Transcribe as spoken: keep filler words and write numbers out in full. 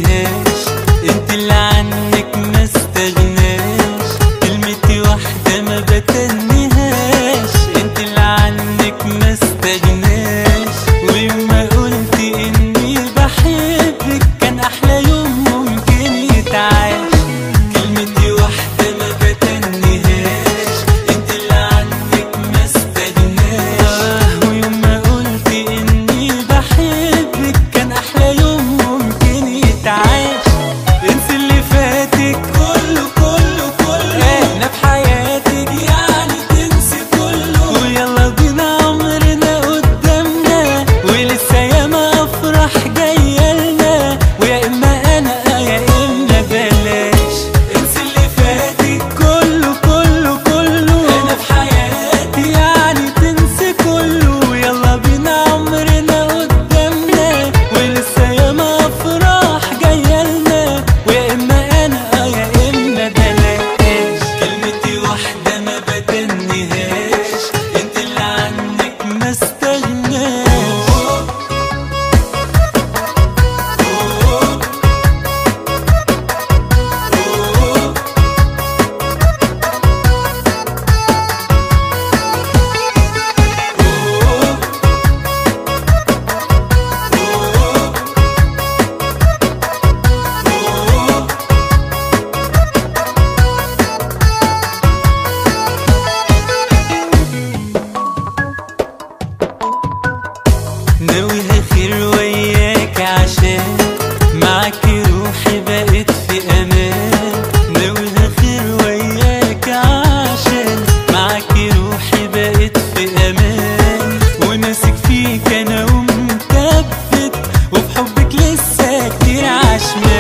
بتنيهاش، انت اللي عنك ما استغناش، كلمتي واحدة ما بتنيهاش، انت اللي عنك ما استغناش، ويوم ما قلتي اني بحبك كان احلى يوم ممكن يتعاش، كلمتي واحدة ما بتنيهاش، انت اللي عنك ما استغناش، ويوم ما قلتي اني بحبك كان احلى يوم ممكن يتعاش، انسي اللي فاتك كله كله كله، احنا في حياتك يعني تنسي كله، ويلا بينا عمرنا قدامنا، ولسه ياما افراح جايالنا، ويا اما انا يا اما بلاش، انسي اللي فاتك كله كله كله، انا في حياتي يعني تنسي كله، ويلا بينا عمرنا قدامنا، ولسه ياما افراح جايالنا، ويا اما انا يا اما بلاش، كلمتي واحدة ما بتنيهاش، انت اللي عنك ما استغناش. ناويها خير وياك عشان معاكي روحي بقت في امان، ناويها خير وياك عشان معاكي روحي بقت في امان، وماسك فيك انا ومثبت، وفي حبك لسه كتير عشمان.